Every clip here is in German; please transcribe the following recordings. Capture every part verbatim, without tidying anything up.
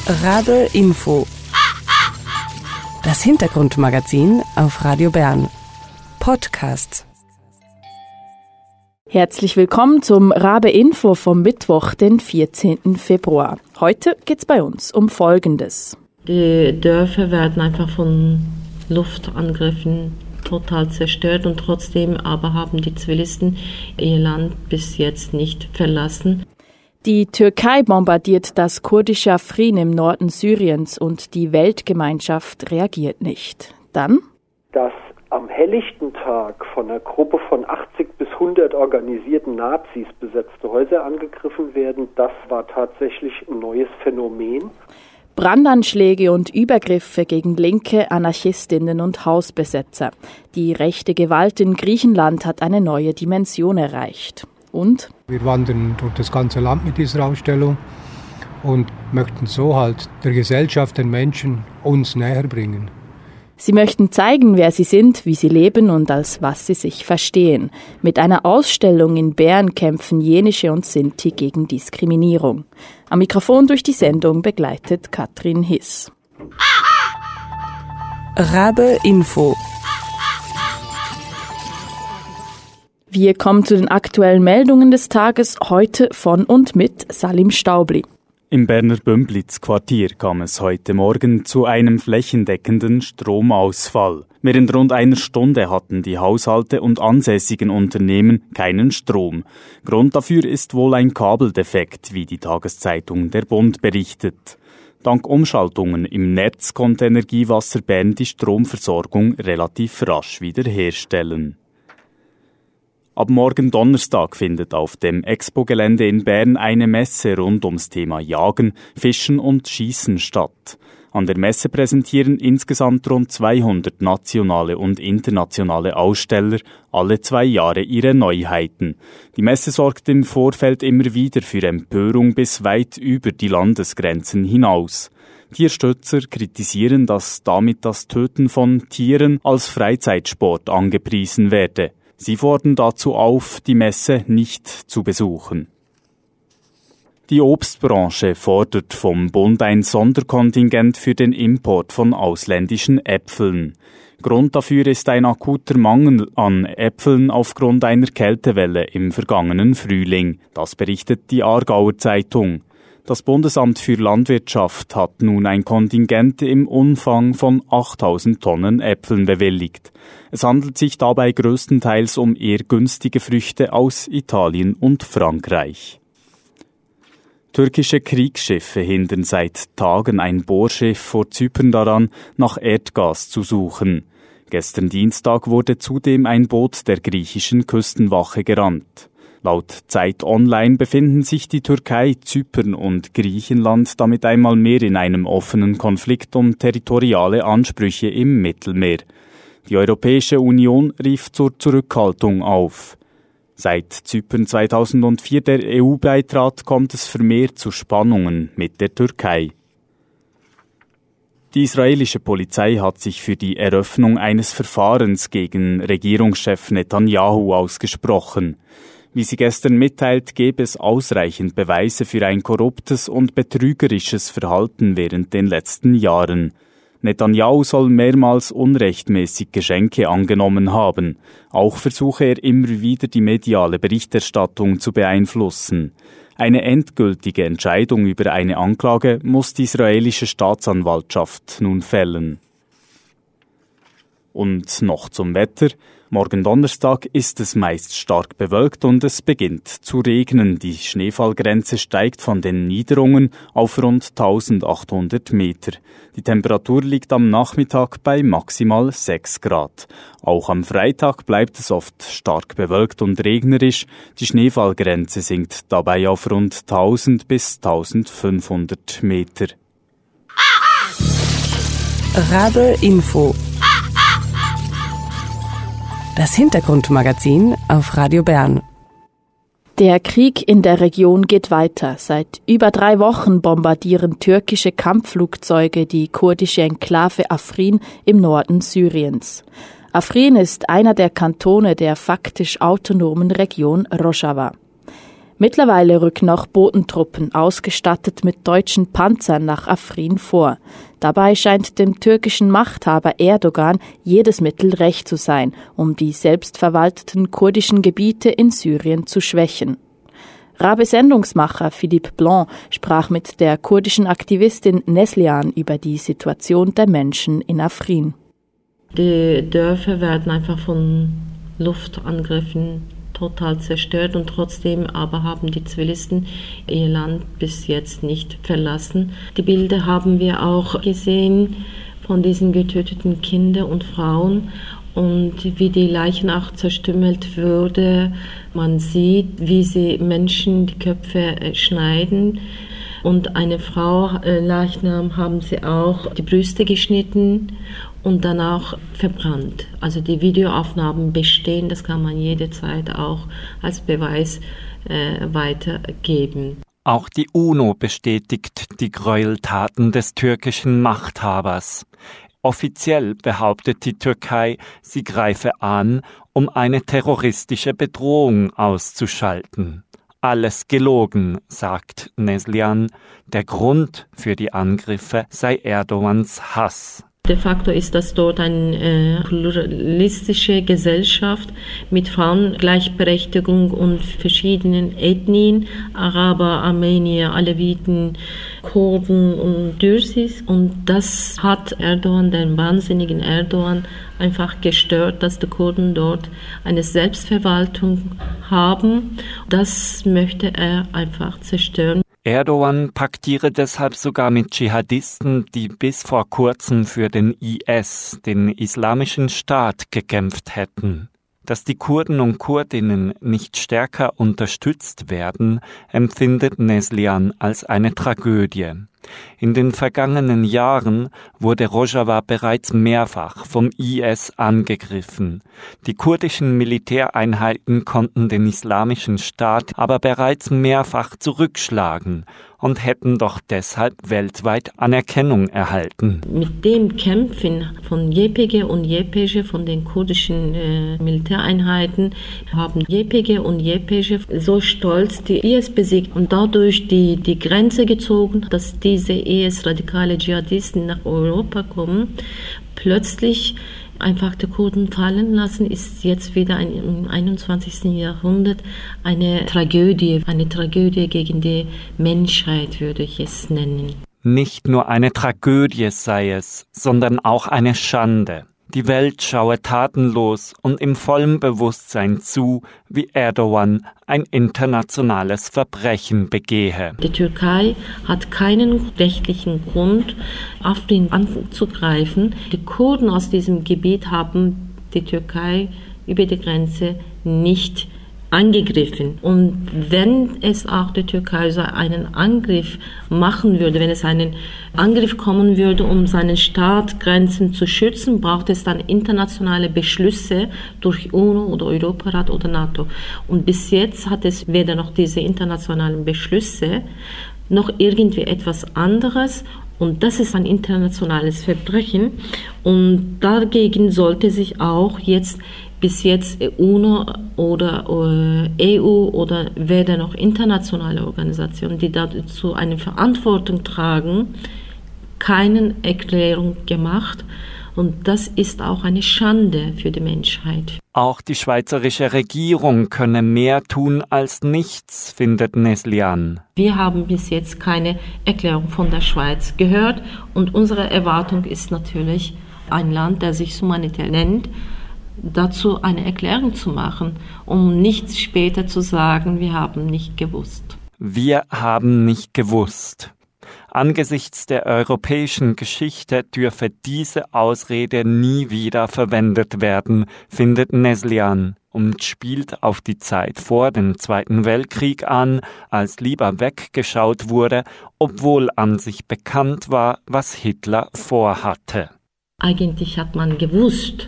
Rabe Info. Das Hintergrundmagazin auf Radio Bern. Podcast. Herzlich willkommen zum Rabe Info vom Mittwoch, den vierzehnten Februar. Heute geht's bei uns um Folgendes. Die Dörfer werden einfach von Luftangriffen total zerstört und trotzdem aber haben die Zivilisten ihr Land bis jetzt nicht verlassen. Die Türkei bombardiert das kurdische Afrin im Norden Syriens und die Weltgemeinschaft reagiert nicht. Dann? Dass am helllichten Tag von einer Gruppe von achtzig bis hundert organisierten Nazis besetzte Häuser angegriffen werden, das war tatsächlich ein neues Phänomen. Brandanschläge und Übergriffe gegen linke Anarchistinnen und Hausbesetzer. Die rechte Gewalt in Griechenland hat eine neue Dimension erreicht. Und? Wir wandern durch das ganze Land mit dieser Ausstellung und möchten so halt der Gesellschaft, den Menschen, uns näher bringen. Sie möchten zeigen, wer sie sind, wie sie leben und als was sie sich verstehen. Mit einer Ausstellung in Bern kämpfen Jenische und Sinti gegen Diskriminierung. Am Mikrofon durch die Sendung begleitet Katrin Hiss. Rabe Info. Wir kommen zu den aktuellen Meldungen des Tages, heute von und mit Salim Staubli. Im Berner Bümplitz-Quartier kam es heute Morgen zu einem flächendeckenden Stromausfall. Während rund einer Stunde hatten die Haushalte und ansässigen Unternehmen keinen Strom. Grund dafür ist wohl ein Kabeldefekt, wie die Tageszeitung Der Bund berichtet. Dank Umschaltungen im Netz konnte Energiewasser Bern die Stromversorgung relativ rasch wiederherstellen. Ab morgen Donnerstag findet auf dem Expo-Gelände in Bern eine Messe rund ums Thema Jagen, Fischen und Schießen statt. An der Messe präsentieren insgesamt rund zweihundert nationale und internationale Aussteller alle zwei Jahre ihre Neuheiten. Die Messe sorgt im Vorfeld immer wieder für Empörung bis weit über die Landesgrenzen hinaus. Tierstützer kritisieren, dass damit das Töten von Tieren als Freizeitsport angepriesen werde. Sie fordern dazu auf, die Messe nicht zu besuchen. Die Obstbranche fordert vom Bund ein Sonderkontingent für den Import von ausländischen Äpfeln. Grund dafür ist ein akuter Mangel an Äpfeln aufgrund einer Kältewelle im vergangenen Frühling. Das berichtet die Aargauer Zeitung. Das Bundesamt für Landwirtschaft hat nun ein Kontingent im Umfang von achttausend Tonnen Äpfeln bewilligt. Es handelt sich dabei größtenteils um eher günstige Früchte aus Italien und Frankreich. Türkische Kriegsschiffe hindern seit Tagen ein Bohrschiff vor Zypern daran, nach Erdgas zu suchen. Gestern Dienstag wurde zudem ein Boot der griechischen Küstenwache gerammt. Laut Zeit Online befinden sich die Türkei, Zypern und Griechenland damit einmal mehr in einem offenen Konflikt um territoriale Ansprüche im Mittelmeer. Die Europäische Union rief zur Zurückhaltung auf. Seit Zypern zweitausendvier der E U beitrat, kommt es vermehrt zu Spannungen mit der Türkei. Die israelische Polizei hat sich für die Eröffnung eines Verfahrens gegen Regierungschef Netanyahu ausgesprochen. Wie sie gestern mitteilt, gäbe es ausreichend Beweise für ein korruptes und betrügerisches Verhalten während den letzten Jahren. Netanyahu soll mehrmals unrechtmäßig Geschenke angenommen haben. Auch versuche er immer wieder, die mediale Berichterstattung zu beeinflussen. Eine endgültige Entscheidung über eine Anklage muss die israelische Staatsanwaltschaft nun fällen. Und noch zum Wetter. Morgen Donnerstag ist es meist stark bewölkt und es beginnt zu regnen. Die Schneefallgrenze steigt von den Niederungen auf rund eintausendachthundert Meter. Die Temperatur liegt am Nachmittag bei maximal sechs Grad. Auch am Freitag bleibt es oft stark bewölkt und regnerisch. Die Schneefallgrenze sinkt dabei auf rund tausend bis eintausendfünfhundert Meter. Rabe Info. Das Hintergrundmagazin auf Radio Bern. Der Krieg in der Region geht weiter. Seit über drei Wochen bombardieren türkische Kampfflugzeuge die kurdische Enklave Afrin im Norden Syriens. Afrin ist einer der Kantone der faktisch autonomen Region Rojava. Mittlerweile rücken auch Bodentruppen, ausgestattet mit deutschen Panzern, nach Afrin vor. Dabei scheint dem türkischen Machthaber Erdogan jedes Mittel recht zu sein, um die selbstverwalteten kurdischen Gebiete in Syrien zu schwächen. Rabe-Sendungsmacher Philippe Blanc sprach mit der kurdischen Aktivistin Neslihan über die Situation der Menschen in Afrin. Die Dörfer werden einfach von Luftangriffen total zerstört und trotzdem aber haben die Zivilisten ihr Land bis jetzt nicht verlassen. Die Bilder haben wir auch gesehen von diesen getöteten Kindern und Frauen und wie die Leichen auch zerstümmelt wurde. Man sieht, wie sie Menschen die Köpfe schneiden. Und eine Frau, äh, Leichnam, haben sie auch die Brüste geschnitten und dann auch verbrannt. Also die Videoaufnahmen bestehen, das kann man jederzeit auch als Beweis äh, weitergeben. Auch die UNO bestätigt die Gräueltaten des türkischen Machthabers. Offiziell behauptet die Türkei, sie greife an, um eine terroristische Bedrohung auszuschalten. Alles gelogen, sagt Neslihan. Der Grund für die Angriffe sei Erdogans Hass. De facto ist das dort eine äh, pluralistische Gesellschaft mit Frauengleichberechtigung und verschiedenen Ethnien, Araber, Armenier, Aleviten, Kurden und Dürsis. Und das hat Erdogan, den wahnsinnigen Erdogan, einfach gestört, dass die Kurden dort eine Selbstverwaltung haben. Das möchte er einfach zerstören. Erdogan paktiere deshalb sogar mit Dschihadisten, die bis vor kurzem für den I S, den Islamischen Staat, gekämpft hätten. Dass die Kurden und Kurdinnen nicht stärker unterstützt werden, empfindet Neslihan als eine Tragödie. In den vergangenen Jahren wurde Rojava bereits mehrfach vom I S angegriffen. Die kurdischen Militäreinheiten konnten den Islamischen Staat aber bereits mehrfach zurückschlagen und hätten doch deshalb weltweit Anerkennung erhalten. Mit dem Kämpfen von Y P G und Y P G, von den kurdischen äh, Militäreinheiten, haben Y P G und Y P G so stolz die I S besiegt und dadurch die, die Grenze gezogen, dass diese I S-radikale Dschihadisten nach Europa kommen. Plötzlich einfach die Kurden fallen lassen, ist jetzt wieder ein, im einundzwanzigsten Jahrhundert eine Tragödie, eine Tragödie gegen die Menschheit, würde ich es nennen. Nicht nur eine Tragödie sei es, sondern auch eine Schande. Die Welt schaue tatenlos und im vollen Bewusstsein zu, wie Erdogan ein internationales Verbrechen begehe. Die Türkei hat keinen rechtlichen Grund, Afrin anzugreifen. Die Kurden aus diesem Gebiet haben die Türkei über die Grenze nicht angegriffen. Und wenn es auch die Türkei so einen Angriff machen würde, wenn es einen Angriff kommen würde, um seinen Staatsgrenzen zu schützen, braucht es dann internationale Beschlüsse durch UNO oder Europarat oder NATO. Und bis jetzt hat es weder noch diese internationalen Beschlüsse, noch irgendwie etwas anderes. Und das ist ein internationales Verbrechen. Und dagegen sollte sich auch jetzt bis jetzt UNO oder E U oder weder noch internationale Organisationen, die dazu eine Verantwortung tragen, keine Erklärung gemacht. Und das ist auch eine Schande für die Menschheit. Auch die schweizerische Regierung könne mehr tun als nichts, findet Neslihan. Wir haben bis jetzt keine Erklärung von der Schweiz gehört. Und unsere Erwartung ist natürlich, ein Land, das sich humanitär nennt, dazu eine Erklärung zu machen, um nicht später zu sagen, wir haben nicht gewusst. Wir haben nicht gewusst. Angesichts der europäischen Geschichte dürfe diese Ausrede nie wieder verwendet werden, findet Neslihan und spielt auf die Zeit vor dem Zweiten Weltkrieg an, als lieber weggeschaut wurde, obwohl an sich bekannt war, was Hitler vorhatte. Eigentlich hat man gewusst,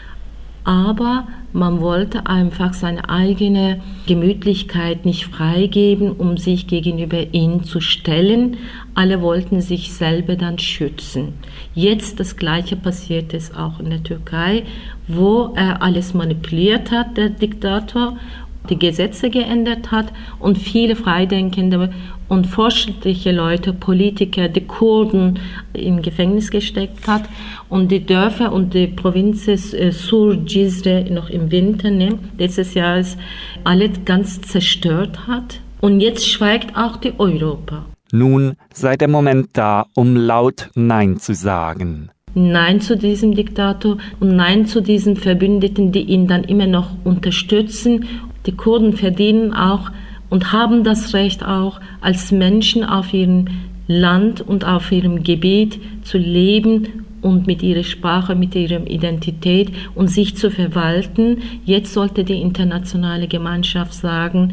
aber man wollte einfach seine eigene Gemütlichkeit nicht freigeben, um sich gegenüber ihn zu stellen. Alle wollten sich selber dann schützen. Jetzt das Gleiche passiert es auch in der Türkei, wo er alles manipuliert hat, der Diktator, die Gesetze geändert hat und viele Freidenkende und fortschrittliche Leute, Politiker, die Kurden im Gefängnis gesteckt hat und die Dörfer und die Provinzen Sur, Cizre noch im Winter, ne, letztes Jahr alle ganz zerstört hat. Und jetzt schweigt auch die Europa. Nun sei der Moment da, um laut Nein zu sagen. Nein zu diesem Diktator und Nein zu diesen Verbündeten, die ihn dann immer noch unterstützen. Die Kurden verdienen auch und haben das Recht auch, als Menschen auf ihrem Land und auf ihrem Gebiet zu leben und mit ihrer Sprache, mit ihrer Identität und sich zu verwalten. Jetzt sollte die internationale Gemeinschaft sagen,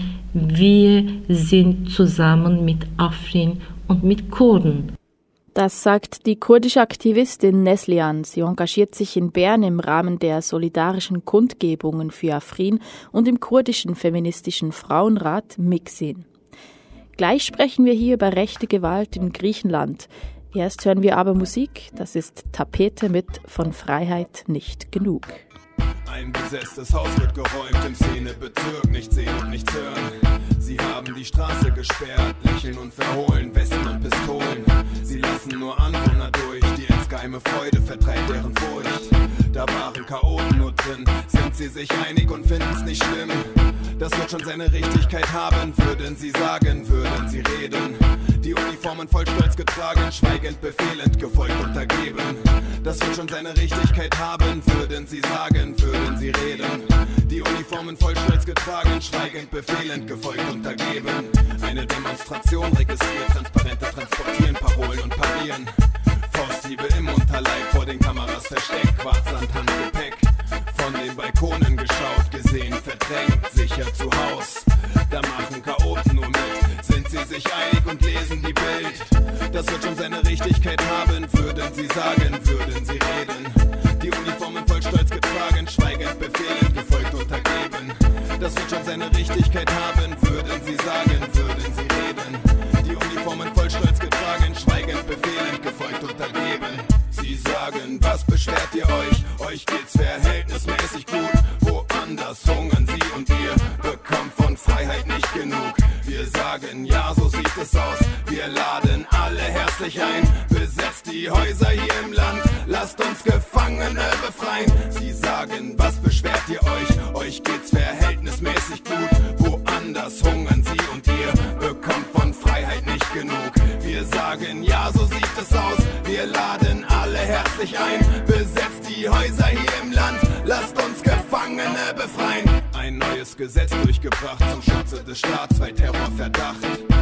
wir sind zusammen mit Afrin und mit Kurden. Das sagt die kurdische Aktivistin Neslihan. Sie engagiert sich in Bern im Rahmen der solidarischen Kundgebungen für Afrin und im kurdischen feministischen Frauenrat Mixin. Gleich sprechen wir hier über rechte Gewalt in Griechenland. Erst hören wir aber Musik. Das ist Tapete mit Von Freiheit nicht genug. Ein besetztes Haus wird geräumt im Szenebezirk, nicht sehen und nichts hören. Sie haben die Straße gesperrt, lächeln und verhohlen, Westen und Pistolen. Sie lassen nur Anwohner durch, die insgeheime Freude vertreibt deren Furcht. Da waren Chaoten nur drin, sind sie sich einig und finden's nicht schlimm. Das wird schon seine Richtigkeit haben, würden sie sagen, würden sie reden. Die Uniformen voll Stolz getragen, schweigend, befehlend, gefolgt, untergeben. Das wird schon seine Richtigkeit haben, würden sie sagen, würden sie reden. Die Uniformen voll Stolz getragen, schweigend, befehlend, gefolgt, untergeben. Eine Demonstration registriert, Transparente transportieren, Parolen und parieren. Fausthiebe im Unterleib, vor den Kameras versteckt, Quarzsand, Handgepäck. Von den Balkonen geschaut, gesehen, verdrängt, sicher zu Haus. Da machen Chaoten nur mit, sind sie sich einig und lesen die Bild. Das wird schon seine Richtigkeit haben, würden sie sagen, würden sie reden. Die Uniformen voll Stolz getragen, schweigend, befehlend, gefolgt, untergeben. Das wird schon seine Richtigkeit haben, würden sie sagen, würden sie reden. Die Uniformen voll Stolz getragen, schweigend, befehlend, gefolgt, untergeben. Sie sagen, was beschwert ihr euch? Euch geht's verhältnismäßig gut. Woanders hungern sie und ihr bekommt von Freiheit nicht genug. Wir sagen, ja, so sieht es aus. Wir laden alle herzlich ein. Besetzt die Häuser hier im Land. Lasst uns Gefangene befreien. Sie sagen, was beschwert ihr euch? Euch geht's verhältnismäßig gut. Woanders hungern sie und ihr bekommt von Freiheit nicht genug. Wir sagen, ja, so sieht es aus. Wir laden alle herzlich ein. Besetzt die Häuser hier im Land. Lasst uns Gefangene befreien. Ein neues Gesetz durchgebracht zum Schutze des Staats bei Terrorverdacht.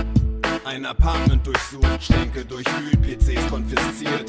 Ein Apartment durchsucht, Schränke durchwühlt, P Cs konfisziert.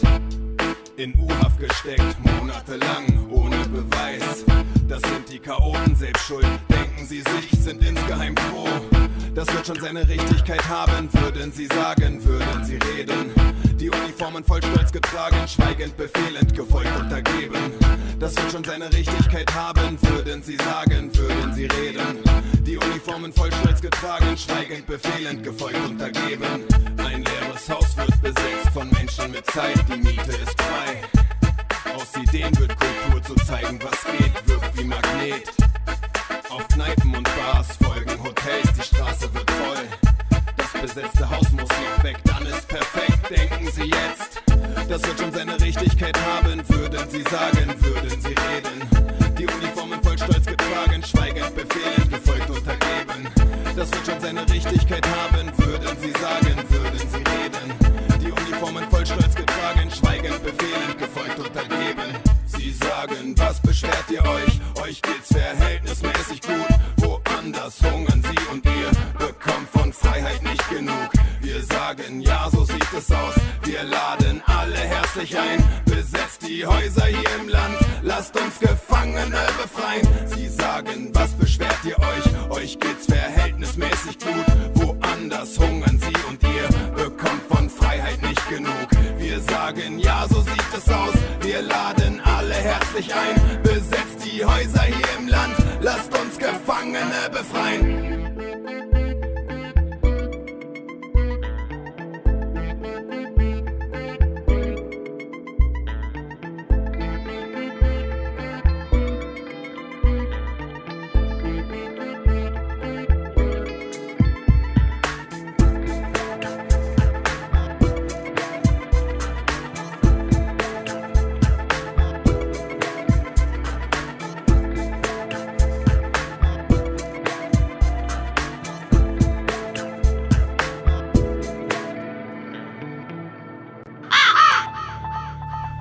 In U-Haft gesteckt, monatelang, ohne Beweis. Das sind die Chaoten selbst schuld, denken sie sich, sind insgeheim froh. Das wird schon seine Richtigkeit haben, würden sie sagen, würden sie reden. Die Uniformen voll Stolz getragen, schweigend, befehlend, gefolgt, untergeben. Das wird schon seine Richtigkeit haben, würden sie sagen, würden sie reden. Die Uniformen voll Stolz getragen, schweigend, befehlend, gefolgt, untergeben. Ein leeres Haus wird besetzt von Menschen mit Zeit, die Miete ist frei. Aus Ideen wird Kultur zu zeigen, was geht, wirkt wie Magnet. Auf Kneipen und Bars folgen Hotels, die Straße wird voll. Das besetzte Haus muss noch weg, dann ist perfekt, denken sie jetzt. Das wird schon seine Richtigkeit haben, würden sie sagen, würden sie reden. Die Uniformen voll Stolz getragen, schweigend, befehlend, gefolgt, untergeben. Das wird schon seine Richtigkeit haben, würden sie sagen, würden sie reden. Die Uniformen voll Stolz getragen, schweigend, befehlend, gefolgt, untergeben. Sie sagen, was beschwert ihr euch? Euch geht's verhältnismäßig gut. Woanders hungern sie und ihr bekommt von Freiheit nicht genug. Wir sagen, ja, so sieht es aus. Wir laden alle herzlich ein. Besetzt die Häuser hier im Land. Lasst uns Gefangene befreien. Sie sagen, was beschwert ihr euch? Euch geht's verhältnismäßig gut. Woanders hungern sie und ihr bekommt von Freiheit nicht genug. Wir sagen, ja, so sieht es aus. Wir laden alle herzlich ein. Besetzt die Häuser hier im Land. Lasst uns Gefangene befreien.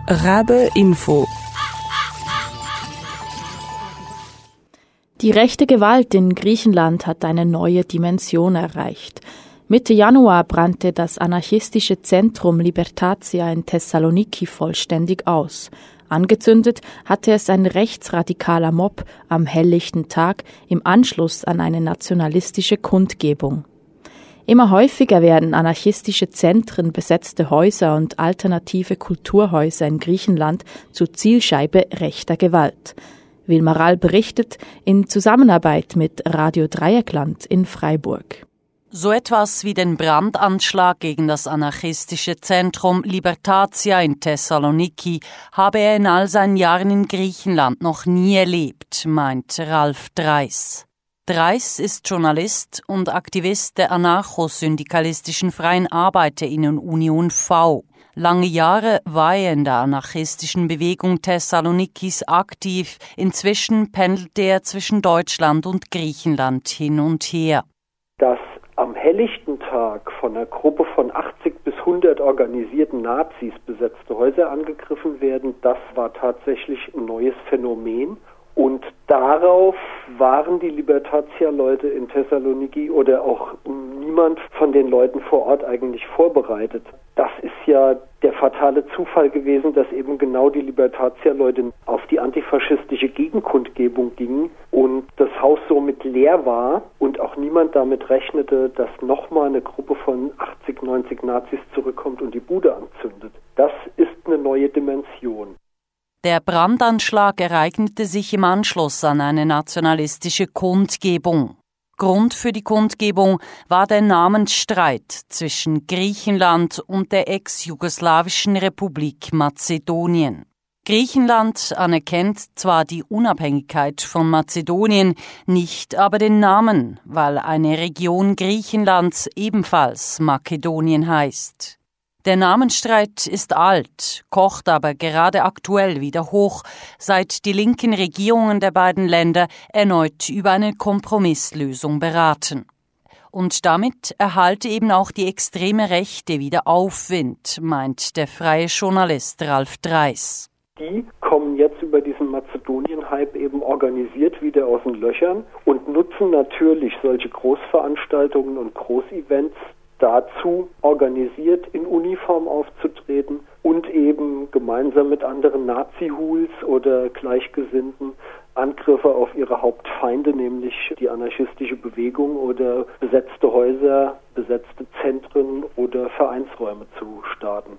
Rabe Info. Die rechte Gewalt in Griechenland hat eine neue Dimension erreicht. Mitte Januar brannte das anarchistische Zentrum Libertatia in Thessaloniki vollständig aus. Angezündet hatte es ein rechtsradikaler Mob am helllichten Tag im Anschluss an eine nationalistische Kundgebung. Immer häufiger werden anarchistische Zentren, besetzte Häuser und alternative Kulturhäuser in Griechenland zur Zielscheibe rechter Gewalt. Wilma Rall berichtet in Zusammenarbeit mit Radio Dreieckland in Freiburg. So etwas wie den Brandanschlag gegen das anarchistische Zentrum Libertatia in Thessaloniki habe er in all seinen Jahren in Griechenland noch nie erlebt, meint Ralf Dreis. Dreis ist Journalist und Aktivist der anarcho-syndikalistischen Freien ArbeiterInnen-Union V. Lange Jahre war er in der anarchistischen Bewegung Thessalonikis aktiv. Inzwischen pendelt er zwischen Deutschland und Griechenland hin und her. Dass am helllichten Tag von einer Gruppe von achtzig bis hundert organisierten Nazis besetzte Häuser angegriffen werden, das war tatsächlich ein neues Phänomen. Und darauf waren die Libertatia-Leute in Thessaloniki oder auch niemand von den Leuten vor Ort eigentlich vorbereitet. Das ist ja der fatale Zufall gewesen, dass eben genau die Libertatia-Leute auf die antifaschistische Gegenkundgebung gingen und das Haus somit leer war und auch niemand damit rechnete, dass nochmal eine Gruppe von achtzig, neunzig Nazis zurückkommt und die Bude anzündet. Das ist eine neue Dimension. Der Brandanschlag ereignete sich im Anschluss an eine nationalistische Kundgebung. Grund für die Kundgebung war der Namensstreit zwischen Griechenland und der ex-jugoslawischen Republik Mazedonien. Griechenland anerkennt zwar die Unabhängigkeit von Mazedonien, nicht aber den Namen, weil eine Region Griechenlands ebenfalls Makedonien heißt. Der Namensstreit ist alt, kocht aber gerade aktuell wieder hoch, seit die linken Regierungen der beiden Länder erneut über eine Kompromisslösung beraten. Und damit erhalte eben auch die extreme Rechte wieder Aufwind, meint der freie Journalist Ralf Dreis. Die kommen jetzt über diesen Mazedonien-Hype eben organisiert wieder aus den Löchern und nutzen natürlich solche Großveranstaltungen und Großevents dazu, organisiert in Uniform aufzutreten und eben gemeinsam mit anderen Nazi-Hools oder Gleichgesinnten Angriffe auf ihre Hauptfeinde, nämlich die anarchistische Bewegung oder besetzte Häuser, besetzte Zentren oder Vereinsräume zu starten.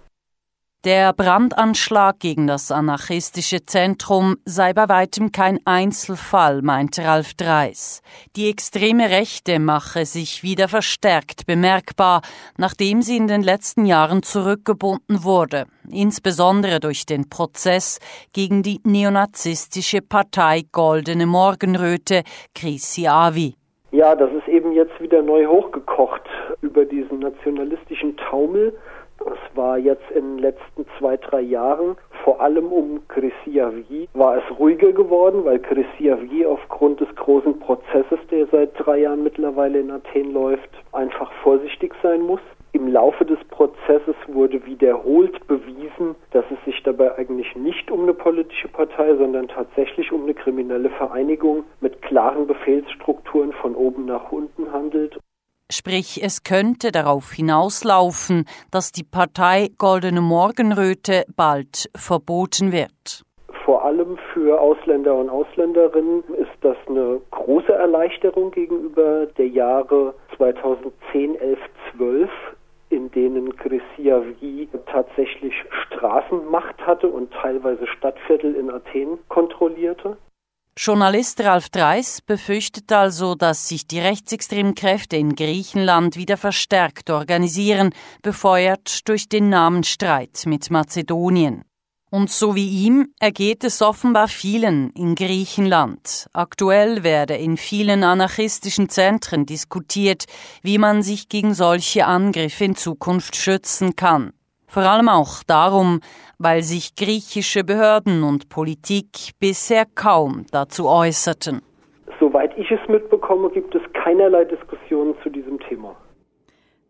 Der Brandanschlag gegen das anarchistische Zentrum sei bei weitem kein Einzelfall, meint Ralf Dreis. Die extreme Rechte mache sich wieder verstärkt bemerkbar, nachdem sie in den letzten Jahren zurückgebunden wurde, insbesondere durch den Prozess gegen die neonazistische Partei Goldene Morgenröte, Chrysi Avi. Ja, das ist eben jetzt wieder neu hochgekocht über diesen nationalistischen Taumel. Es war jetzt in den letzten zwei, drei Jahren, vor allem um Chrysi Avi, war es ruhiger geworden, weil Chrysi Avi aufgrund des großen Prozesses, der seit drei Jahren mittlerweile in Athen läuft, einfach vorsichtig sein muss. Im Laufe des Prozesses wurde wiederholt bewiesen, dass es sich dabei eigentlich nicht um eine politische Partei, sondern tatsächlich um eine kriminelle Vereinigung mit klaren Befehlsstrukturen von oben nach unten handelt. Sprich, es könnte darauf hinauslaufen, dass die Partei Goldene Morgenröte bald verboten wird. Vor allem für Ausländer und Ausländerinnen ist das eine große Erleichterung gegenüber der Jahre zweitausendzehn, elf, zwölf, in denen Chrysi Avi tatsächlich Straßenmacht hatte und teilweise Stadtviertel in Athen kontrollierte. Journalist Ralf Dreis befürchtet also, dass sich die rechtsextremen Kräfte in Griechenland wieder verstärkt organisieren, befeuert durch den Namensstreit mit Mazedonien. Und so wie ihm ergeht es offenbar vielen in Griechenland. Aktuell werde in vielen anarchistischen Zentren diskutiert, wie man sich gegen solche Angriffe in Zukunft schützen kann. Vor allem auch darum, weil sich griechische Behörden und Politik bisher kaum dazu äußerten. Soweit ich es mitbekomme, gibt es keinerlei Diskussionen zu diesem Thema.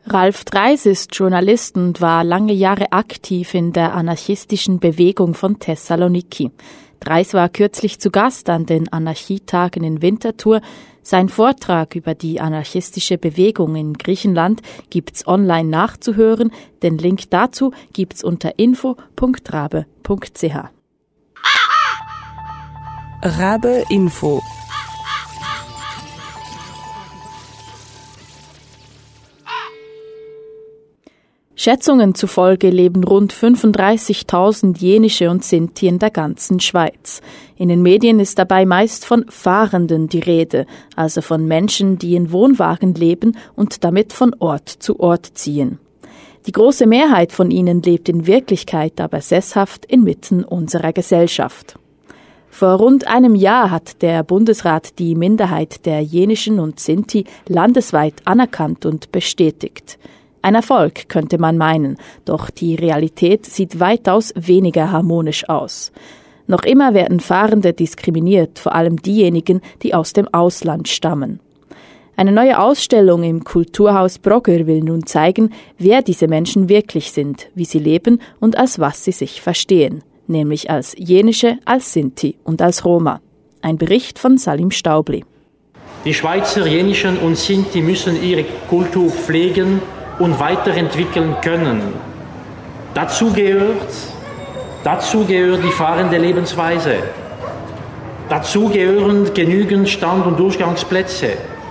Ralf Dreis ist Journalist und war lange Jahre aktiv in der anarchistischen Bewegung von Thessaloniki. Dreis war kürzlich zu Gast an den Anarchietagen in Winterthur. Sein Vortrag über die anarchistische Bewegung in Griechenland gibt's online nachzuhören. Den Link dazu gibt's unter info punkt rabe punkt c h. Rabe Info. Schätzungen zufolge leben rund fünfunddreißigtausend Jenische und Sinti in der ganzen Schweiz. In den Medien ist dabei meist von Fahrenden die Rede, also von Menschen, die in Wohnwagen leben und damit von Ort zu Ort ziehen. Die große Mehrheit von ihnen lebt in Wirklichkeit aber sesshaft inmitten unserer Gesellschaft. Vor rund einem Jahr hat der Bundesrat die Minderheit der Jenischen und Sinti landesweit anerkannt und bestätigt. Ein Erfolg, könnte man meinen, doch die Realität sieht weitaus weniger harmonisch aus. Noch immer werden Fahrende diskriminiert, vor allem diejenigen, die aus dem Ausland stammen. Eine neue Ausstellung im Kulturhaus Brogger will nun zeigen, wer diese Menschen wirklich sind, wie sie leben und als was sie sich verstehen, nämlich als Jenische, als Sinti und als Roma. Ein Bericht von Salim Staubli. Die Schweizer Jenischen und Sinti müssen ihre Kultur pflegen und weiterentwickeln können. Dazu gehört, dazu gehört die fahrende Lebensweise. Dazu gehören genügend Stand- und Durchgangsplätze.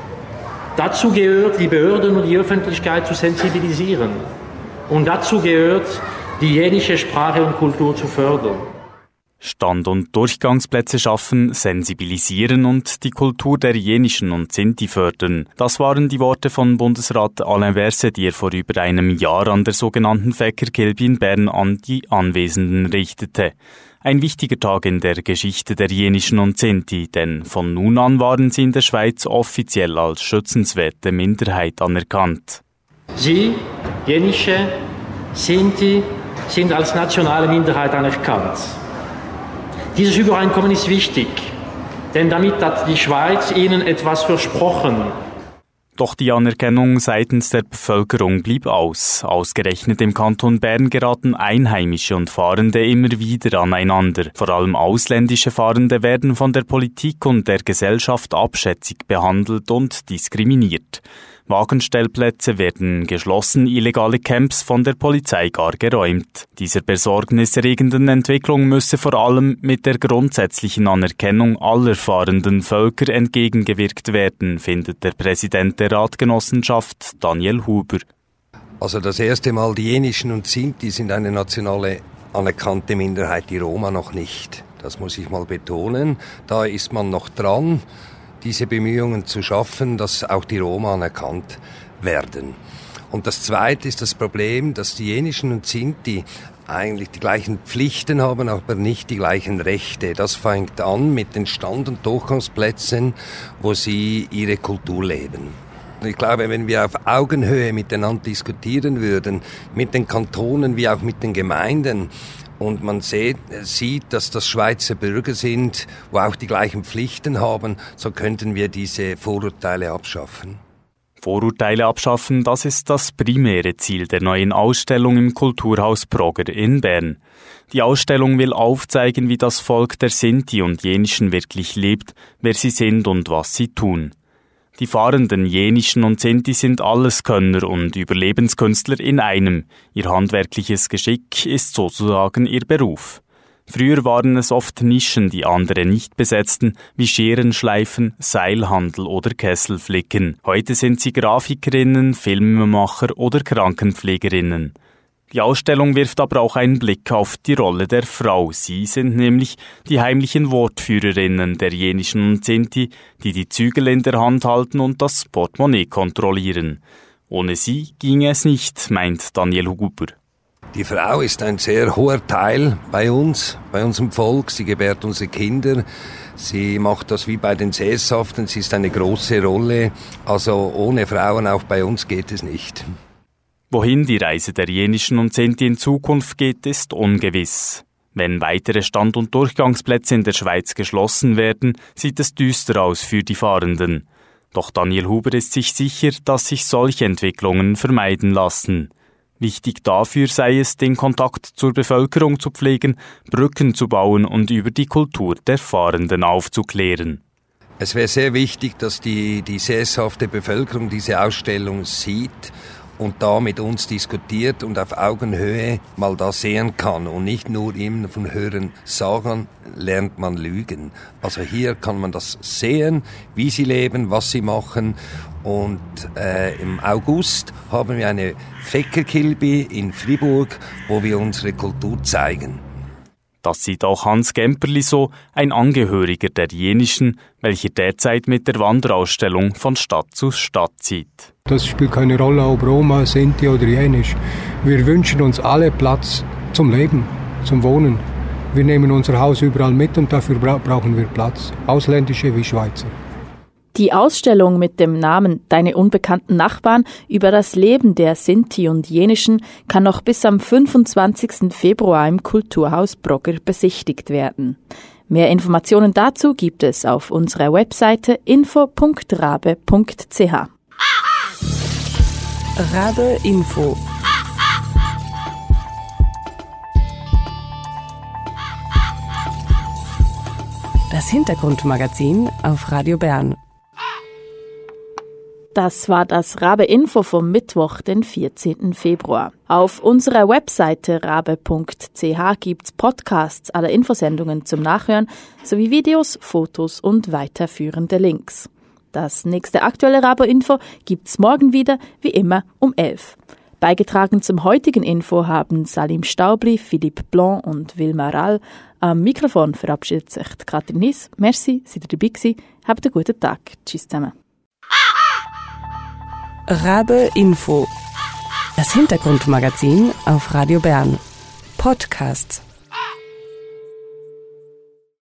Dazu gehört, die Behörden und die Öffentlichkeit zu sensibilisieren. Und dazu gehört, die jenische Sprache und Kultur zu fördern. Stand- und Durchgangsplätze schaffen, sensibilisieren und die Kultur der Jenischen und Sinti fördern. Das waren die Worte von Bundesrat Alain Berset, die er vor über einem Jahr an der sogenannten Fächerkilbe in Bern an die Anwesenden richtete. Ein wichtiger Tag in der Geschichte der Jenischen und Sinti, denn von nun an waren sie in der Schweiz offiziell als schützenswerte Minderheit anerkannt. Sie, Jenische, Sinti, sind als nationale Minderheit anerkannt. Dieses Übereinkommen ist wichtig, denn damit hat die Schweiz ihnen etwas versprochen. Doch die Anerkennung seitens der Bevölkerung blieb aus. Ausgerechnet im Kanton Bern geraten Einheimische und Fahrende immer wieder aneinander. Vor allem ausländische Fahrende werden von der Politik und der Gesellschaft abschätzig behandelt und diskriminiert. Wagenstellplätze werden geschlossen, illegale Camps von der Polizei gar geräumt. Dieser besorgniserregenden Entwicklung müsse vor allem mit der grundsätzlichen Anerkennung aller fahrenden Völker entgegengewirkt werden, findet der Präsident der Ratgenossenschaft, Daniel Huber. Also das erste Mal, die Jenischen und Sinti sind eine nationale anerkannte Minderheit, die Roma noch nicht. Das muss ich mal betonen. Da ist man noch dran, diese Bemühungen zu schaffen, dass auch die Roma anerkannt werden. Und das Zweite ist das Problem, dass die Jenischen und Sinti eigentlich die gleichen Pflichten haben, aber nicht die gleichen Rechte. Das fängt an mit den Stand- und Durchgangsplätzen, wo sie ihre Kultur leben. Ich glaube, wenn wir auf Augenhöhe miteinander diskutieren würden, mit den Kantonen wie auch mit den Gemeinden, und man sieht, sieht, dass das Schweizer Bürger sind, wo auch die gleichen Pflichten haben, so könnten wir diese Vorurteile abschaffen. Vorurteile abschaffen, das ist das primäre Ziel der neuen Ausstellung im Kulturhaus Brogger in Bern. Die Ausstellung will aufzeigen, wie das Volk der Sinti und Jenischen wirklich lebt, wer sie sind und was sie tun. Die fahrenden Jenischen und Sinti sind Alleskönner und Überlebenskünstler in einem. Ihr handwerkliches Geschick ist sozusagen ihr Beruf. Früher waren es oft Nischen, die andere nicht besetzten, wie Scherenschleifen, Seilhandel oder Kesselflicken. Heute sind sie Grafikerinnen, Filmemacher oder Krankenpflegerinnen. Die Ausstellung wirft aber auch einen Blick auf die Rolle der Frau. Sie sind nämlich die heimlichen Wortführerinnen der Jenischen und Sinti, die die Zügel in der Hand halten und das Portemonnaie kontrollieren. Ohne sie ginge es nicht, meint Daniel Huber. Die Frau ist ein sehr hoher Teil bei uns, bei unserem Volk. Sie gebärt unsere Kinder. Sie macht das wie bei den Sesshaften. Sie ist eine große Rolle. Also ohne Frauen auch bei uns geht es nicht. Wohin die Reise der Jenischen und Sinti in Zukunft geht, ist ungewiss. Wenn weitere Stand- und Durchgangsplätze in der Schweiz geschlossen werden, sieht es düster aus für die Fahrenden. Doch Daniel Huber ist sich sicher, dass sich solche Entwicklungen vermeiden lassen. Wichtig dafür sei es, den Kontakt zur Bevölkerung zu pflegen, Brücken zu bauen und über die Kultur der Fahrenden aufzuklären. Es wäre sehr wichtig, dass die, die sesshafte Bevölkerung diese Ausstellung sieht und da mit uns diskutiert und auf Augenhöhe mal da sehen kann und nicht nur immer von Hören sagen, lernt man lügen. Also hier kann man das sehen, wie sie leben, was sie machen. Und äh, im August haben wir eine Fekkerkilby in Fribourg, wo wir unsere Kultur zeigen. Das sieht auch Hans Gemperli so, ein Angehöriger der Jenischen, welcher derzeit mit der Wanderausstellung von Stadt zu Stadt zieht. Das spielt keine Rolle, ob Roma, Sinti oder Jenisch. Wir wünschen uns alle Platz zum Leben, zum Wohnen. Wir nehmen unser Haus überall mit und dafür bra- brauchen wir Platz, ausländische wie Schweizer. Die Ausstellung mit dem Namen Deine unbekannten Nachbarn über das Leben der Sinti und Jenischen kann noch bis am fünfundzwanzigsten Februar im Kulturhaus Brogger besichtigt werden. Mehr Informationen dazu gibt es auf unserer Webseite info punkt rabe punkt c h. Rabe Info. Das Hintergrundmagazin auf Radio Bern. Das war das Rabe Info vom Mittwoch, den vierzehnten Februar. Auf unserer Webseite rabe punkt c h gibt's Podcasts aller Infosendungen zum Nachhören sowie Videos, Fotos und weiterführende Links. Das nächste aktuelle Rabe Info gibt's morgen wieder, wie immer um elf. Beigetragen zum heutigen Info haben Salim Staubli, Philippe Blanc und Wilma Rall. Am Mikrofon verabschiedet sich Katrin Hiss. Merci, seid ihr dabei gewesen. Habt einen guten Tag. Tschüss zusammen. Rabe Info. Das Hintergrundmagazin auf Radio Bern. Podcasts.